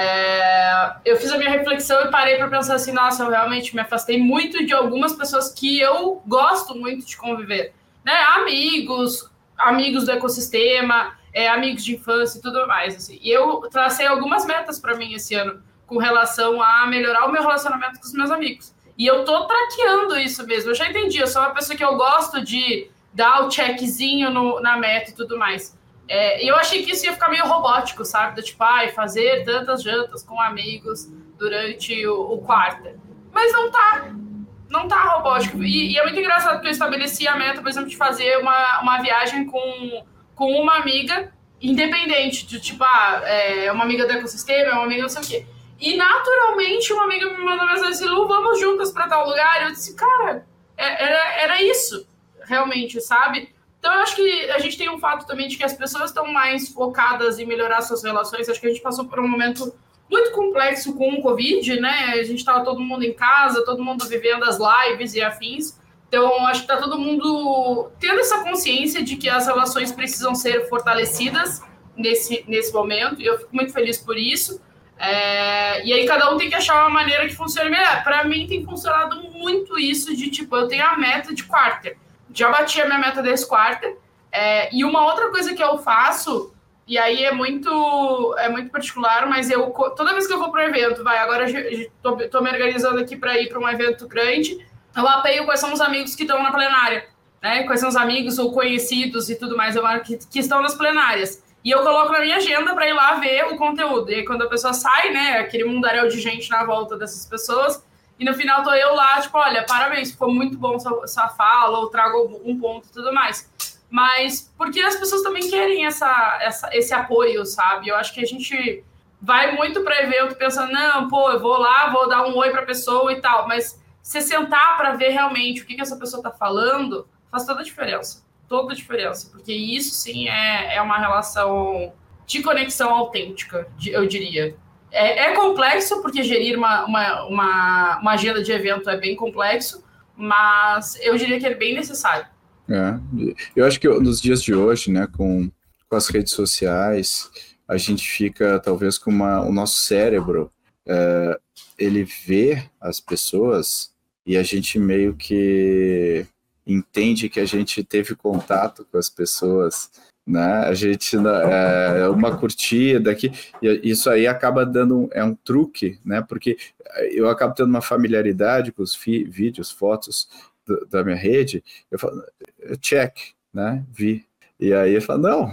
É, eu fiz a minha reflexão e parei para pensar assim, nossa, eu realmente me afastei muito de algumas pessoas que eu gosto muito de conviver. Né? Amigos, amigos do ecossistema... É, amigos de infância e tudo mais. Assim. E eu tracei algumas metas para mim esse ano com relação a melhorar o meu relacionamento com os meus amigos. E eu tô traqueando isso mesmo. Eu já entendi, eu sou uma pessoa que eu gosto de dar o checkzinho no, na meta e tudo mais. É, e eu achei que isso ia ficar meio robótico, sabe? Do tipo, ai, fazer tantas jantas com amigos durante o, o quarto. Mas não tá. Não tá robótico. E, e é muito engraçado porque eu estabeleci a meta, por exemplo, de fazer uma, uma viagem com... com uma amiga independente, de tipo, ah, é uma amiga do ecossistema, é uma amiga não sei o quê. E naturalmente uma amiga me mandou mensagem assim, Lu, vamos juntas para tal lugar. Eu disse, cara, era, era isso, realmente, sabe? Então eu acho que a gente tem um fato também de que as pessoas estão mais focadas em melhorar suas relações. Acho que a gente passou por um momento muito complexo com o Covid, né? A gente estava todo mundo em casa, todo mundo vivendo as lives e afins. Então, acho que está todo mundo tendo essa consciência de que as relações precisam ser fortalecidas nesse, nesse momento, e eu fico muito feliz por isso. É, e aí, cada um tem que achar uma maneira que funcione melhor. Para mim, tem funcionado muito isso de, tipo, eu tenho a meta de quarter. Já bati a minha meta desse quarter. É, e uma outra coisa que eu faço, e aí é muito, é muito particular, mas eu toda vez que eu vou para um evento, vai, agora estou me organizando aqui para ir para um evento grande, eu mapeio quais são os amigos que estão na plenária, né? Quais são os amigos ou conhecidos e tudo mais eu, que, que estão nas plenárias. E eu coloco na minha agenda para ir lá ver o conteúdo. E aí, quando a pessoa sai, né? Aquele mundaréu de gente na volta dessas pessoas. E no final tô eu lá, tipo, olha, parabéns, ficou muito bom sua, sua fala, ou trago um ponto e tudo mais. Mas porque as pessoas também querem essa, essa, esse apoio, sabe? Eu acho que a gente vai muito para evento pensando, não, pô, eu vou lá, vou dar um oi para a pessoa e tal. Mas você sentar para ver realmente o que, que essa pessoa está falando faz toda a diferença. Toda a diferença. Porque isso, sim, é, é uma relação de conexão autêntica, eu diria. É, é complexo, porque gerir uma, uma, uma, uma agenda de evento é bem complexo, mas eu diria que é bem necessário. É, eu acho que nos dias de hoje, né, com, com as redes sociais, a gente fica, talvez, com uma, o nosso cérebro, é, ele vê as pessoas e a gente meio que entende que a gente teve contato com as pessoas, né? A gente é uma curtida aqui, e isso aí acaba dando um, é um truque, né? Porque eu acabo tendo uma familiaridade com os fi, vídeos, fotos do, da minha rede, eu falo, check, né? Vi. E aí eu falo, não,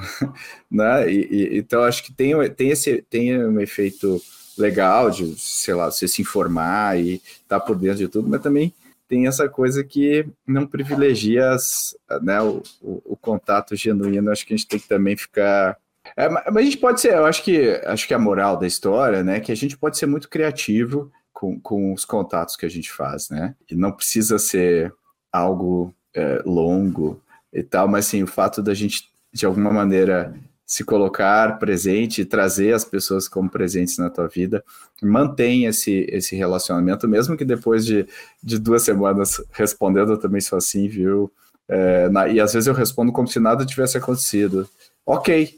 né? E, e, então acho que tem, tem, esse, tem um efeito legal de, sei lá, você se informar e estar tá por dentro de tudo, mas também tem essa coisa que não privilegia as, né, o, o, o contato genuíno. Acho que a gente tem que também ficar... É, mas a gente pode ser, eu acho que, acho que a moral da história, né, que a gente pode ser muito criativo com, com os contatos que a gente faz, né? E não precisa ser algo é, longo e tal, mas sim, o fato da gente, de alguma maneira, se colocar presente, trazer as pessoas como presentes na tua vida, mantém esse, esse relacionamento, mesmo que depois de, de duas semanas respondendo, eu também sou assim, viu? É, na, e às vezes eu respondo como se nada tivesse acontecido. Ok.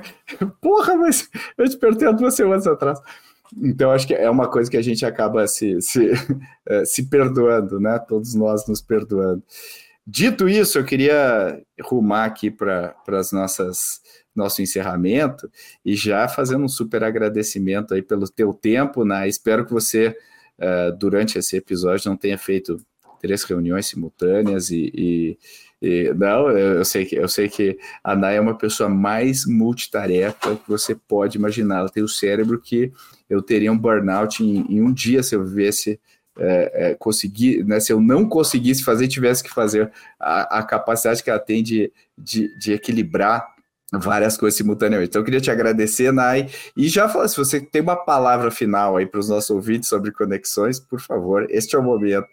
Porra, mas eu te perguntei há duas semanas atrás. Então, acho que é uma coisa que a gente acaba se, se, se perdoando, né? Todos nós nos perdoando. Dito isso, eu queria rumar aqui para as nossas nosso encerramento e já fazendo um super agradecimento aí pelo teu tempo, né? Espero que você, uh, durante esse episódio, não tenha feito três reuniões simultâneas e, e, e não, eu sei que eu sei que a Nay é uma pessoa mais multitarefa que você pode imaginar. Ela tem o cérebro que eu teria um burnout em, em um dia se eu vivesse é, é, conseguir, né, se eu não conseguisse fazer e tivesse que fazer a, a capacidade que ela tem de, de, de equilibrar várias coisas simultaneamente. Então eu queria te agradecer, Nay, e já falar, se você tem uma palavra final aí para os nossos ouvintes sobre conexões, por favor, este é o momento.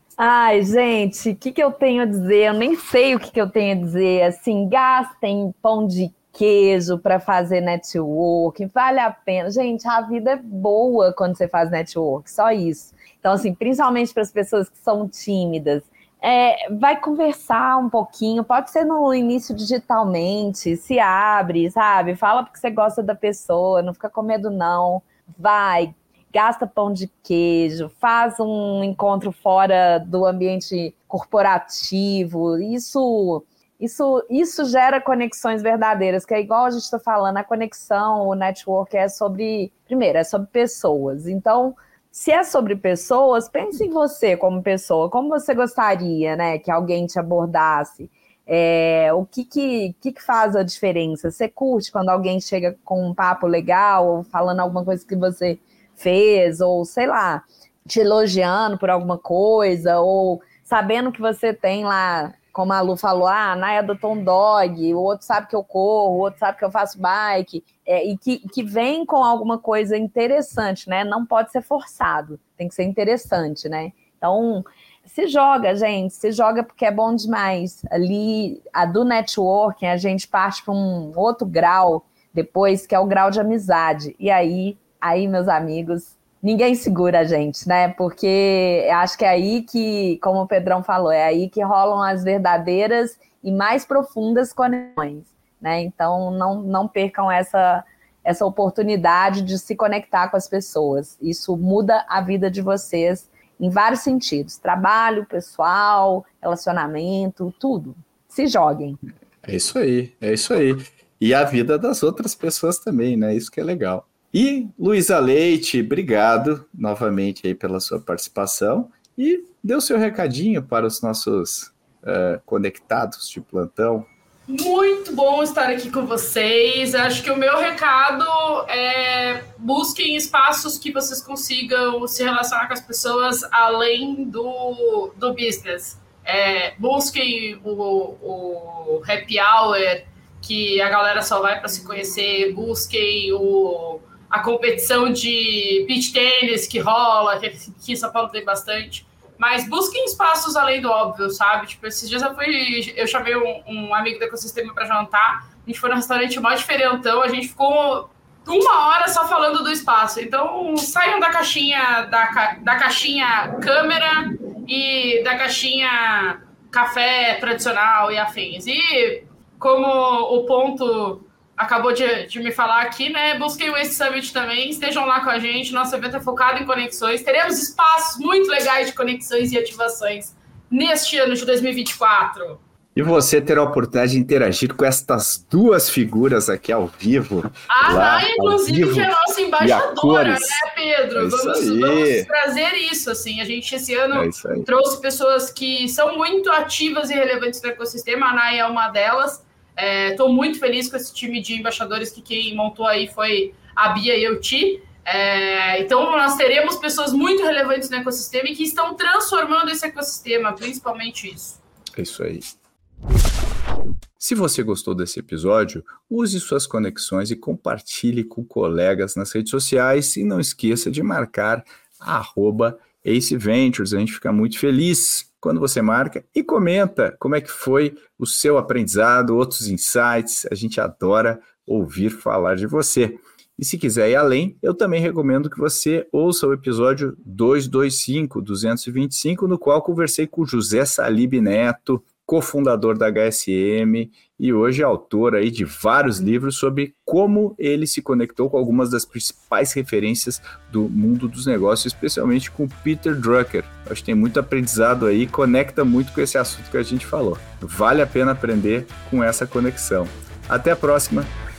Ai, gente, o que, que eu tenho a dizer? Eu nem sei o que, que eu tenho a dizer. Assim, gastem pão de queijo para fazer network, vale a pena. Gente, a vida é boa quando você faz network, só isso. Então, assim, principalmente para as pessoas que são tímidas, é, vai conversar um pouquinho, pode ser no início digitalmente, se abre, sabe? Fala porque você gosta da pessoa, não fica com medo não, vai, gasta pão de queijo, faz um encontro fora do ambiente corporativo, isso, isso, isso gera conexões verdadeiras, que é igual a gente está falando, a conexão, o network é sobre, primeiro, é sobre pessoas, então... Se é sobre pessoas, pense em você como pessoa, como você gostaria, né, que alguém te abordasse, é, o que que, que que faz a diferença? Você curte quando alguém chega com um papo legal, ou falando alguma coisa que você fez, ou sei lá, te elogiando por alguma coisa, ou sabendo que você tem lá, como a Lu falou, ah, a Nay adotou um dog, o outro sabe que eu corro, o outro sabe que eu faço bike, é, e que, que vem com alguma coisa interessante, né? Não pode ser forçado, tem que ser interessante, né? Então, se joga, gente, se joga porque é bom demais. Ali, a do networking, a gente parte para um outro grau depois, que é o grau de amizade. E aí, aí, meus amigos, ninguém segura a gente, né? Porque acho que é aí que, como o Pedrão falou, é aí que rolam as verdadeiras e mais profundas conexões, né? Então, não, não percam essa, essa oportunidade de se conectar com as pessoas. Isso muda a vida de vocês em vários sentidos. Trabalho, pessoal, relacionamento, tudo. Se joguem. É isso aí, é isso aí. E a vida das outras pessoas também, né? Isso que é legal. E, Luísa Leite, obrigado novamente aí pela sua participação e dê o seu recadinho para os nossos uh, conectados de plantão. Muito bom estar aqui com vocês. Acho que o meu recado é busquem espaços que vocês consigam se relacionar com as pessoas além do, do business. É, busquem o, o happy hour, que a galera só vai para se conhecer. Busquem o... a competição de beach tênis que rola, que aqui em São Paulo tem bastante, mas busquem espaços além do óbvio, sabe? Tipo, esses dias eu fui, eu chamei um, um amigo do ecossistema para jantar, a gente foi num restaurante mó diferentão, a gente ficou uma hora só falando do espaço, então saiam da caixinha, da, da caixinha câmera e da caixinha café tradicional e afins. E como o ponto... acabou de, de me falar aqui, né? Busquem o Ace Summit também, estejam lá com a gente. Nosso evento é focado em conexões. Teremos espaços muito legais de conexões e ativações neste ano de dois mil e vinte e quatro. E você terá a oportunidade de interagir com estas duas figuras aqui ao vivo. A Nay, inclusive, que é a nossa embaixadora, né, Pedro? É vamos, vamos trazer isso, assim. A gente, esse ano, é trouxe pessoas que são muito ativas e relevantes no ecossistema. A Nay é uma delas. Estou é, muito feliz com esse time de embaixadores que quem montou aí foi a Bia e o Ti. É, então, nós teremos pessoas muito relevantes no ecossistema e que estão transformando esse ecossistema, principalmente isso. É isso aí. Se você gostou desse episódio, use suas conexões e compartilhe com colegas nas redes sociais e não esqueça de marcar arroba Ace Ventures, a gente fica muito feliz. quando você marca e comenta como é que foi o seu aprendizado, outros insights. A gente adora ouvir falar de você. E se quiser ir além, eu também recomendo que você ouça o episódio duzentos e vinte e cinco, duzentos e vinte e cinco, no qual conversei com o José Salib Neto, cofundador da H S M e hoje autor aí de vários livros sobre como ele se conectou com algumas das principais referências do mundo dos negócios, especialmente com Peter Drucker. Acho que tem muito aprendizado aí, conecta muito com esse assunto que a gente falou. Vale a pena aprender com essa conexão. Até a próxima!